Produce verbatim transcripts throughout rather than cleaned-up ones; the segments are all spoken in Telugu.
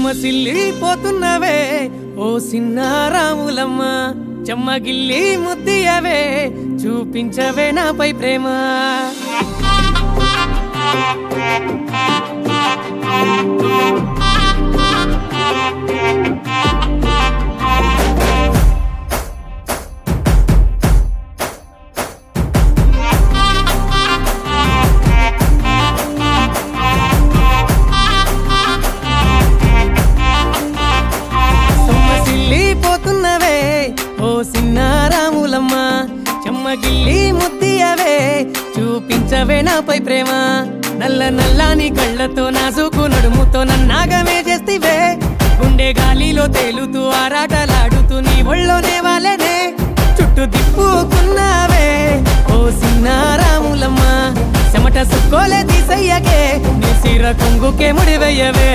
సొమ్మసిల్లిపోతున్నవే ఓ సిన్నారాములమ్మ చెమ్మగిల్లి ముద్దియవే చూపించవే నాపై ప్రేమ సొమ్మసిల్లిపోతున్నవే ఓ సిన్నారాములమ్మ చెమ్మగిల్లి ముద్దియవే చూపించవే నాపై ప్రేమ నల్ల నల్లాని కళ్ళతో నాజుకు నడుముతో నన్నాగమే చేస్తివే గుండె గాలిలో తేలుతూ ఆరాటలాడుతూ నీ ఒళ్ళోనే వాలేనే చుట్టూ దిప్పుకున్నావే ఓ సిన్నారాములమ్మ చెమట సుక్కోలే తీసయ్యకే నీ సిర కొంగుకే ముడివెయ్యవే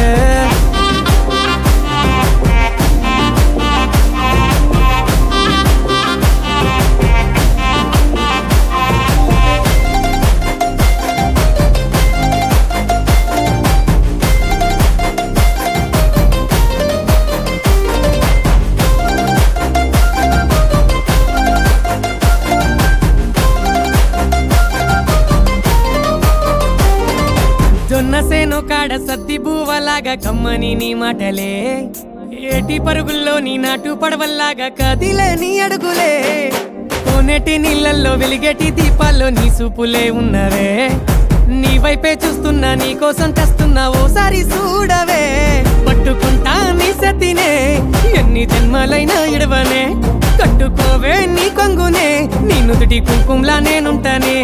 జొన్నసేను కాడ సద్ది బువ్వలాగా కమ్మని నీ మాటలే ఏటి పరుగుల్లో నీ నాటు పడవల్లాగా కదిలే నీ అడుగులే కోనేటి నీళ్ళల్లో వెలిగేటి దీపాల్లో నీ సూపులే ఉన్నవే నీ వైపే చూస్తున్నా నీ కోసం తెస్తున్నా ఓసారి చూడవే పట్టుకుంటా నీ సతినే ఎన్ని జన్మలైనా ఇడవనే కట్టుకోవే నీ కొంగునే నీ నుదుటి కుంకుమలా నేనుంటానే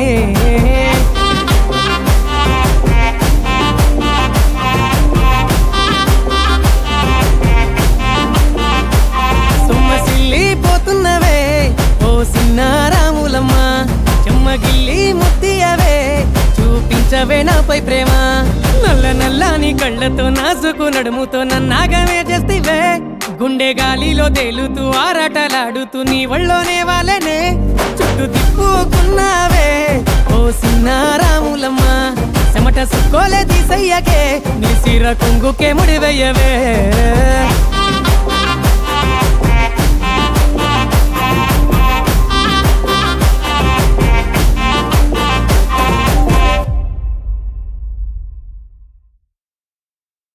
సొమ్మసిల్లిపోతున్నవే ఓ సిన్నారాములమ్మ చెమ్మగిల్లి ముద్దియవే చూపించవే నాపై ప్రేమ నల్ల నల్లాని కళ్ళతో నాజుకు నడుముతో నన్నాగమే చేస్తివే గుండె గాలిలో తేలుతూ ఆరాటలాడుతూ నీ ఒళ్ళోనే వాలేనే చుట్టూ తిప్పుకున్నావే ఓ సిన్నారాములమ్మ చెమట సుక్కోలే తీసయ్యకే నీ సిర కొంగుకే ముడివెయ్యవే